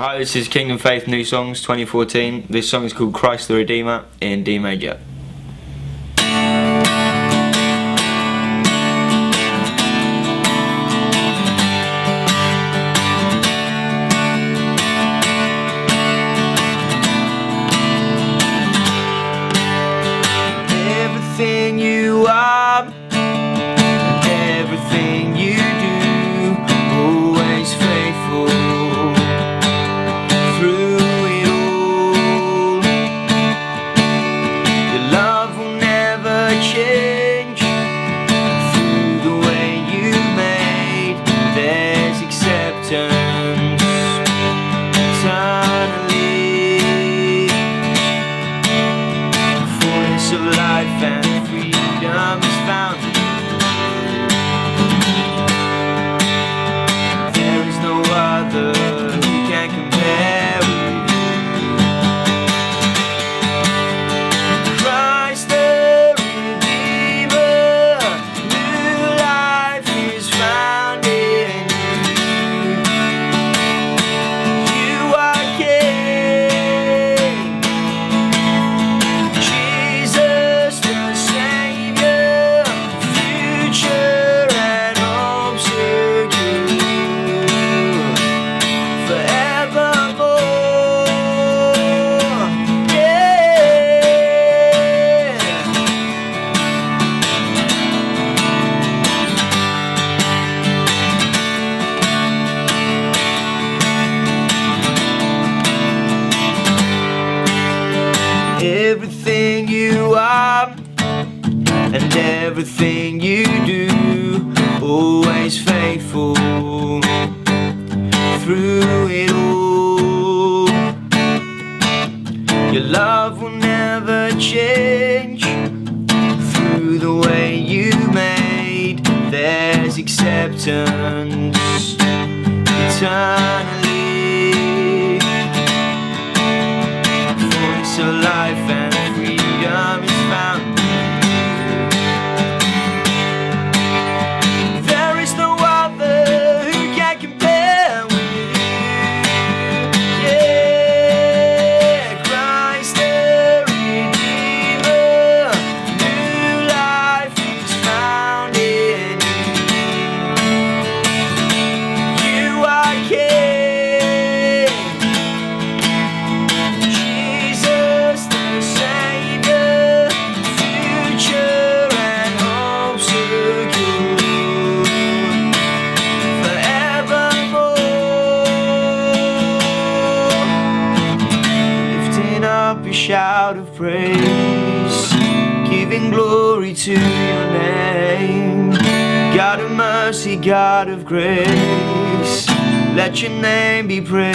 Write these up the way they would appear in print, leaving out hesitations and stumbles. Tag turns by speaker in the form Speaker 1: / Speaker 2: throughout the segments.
Speaker 1: Hi, this is Kingdom Faith New Songs 2014. This song is called Christ the Redeemer in D major. Everything you are, everything you do, always faithful. Through it all, your love will never change. Through the way you made, there's acceptance eternally. Fullness of life and freedom is found. There is no other who can compare with you. Christ the Redeemer, new life is found in you. You are King, Jesus the Savior, future and hope secure forevermore. Everything you are and everything you do, always faithful. Through it all, your love will never change. Through the way you made, there's acceptance eternally. Voice of life and freedom is found. There is no other who can compare with you. Yeah, Christ the Redeemer, new life is found in you. You are King, Jesus the Savior, future and hope secure forevermore. Lifting up a shout of praise, giving glory to your name. God of mercy, God of grace, let your name be praised.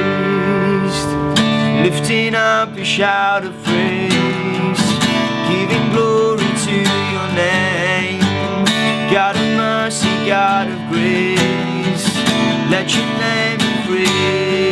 Speaker 1: Lifting up a shout of praise, giving glory to your name. God of mercy, God of grace, let your name be praised.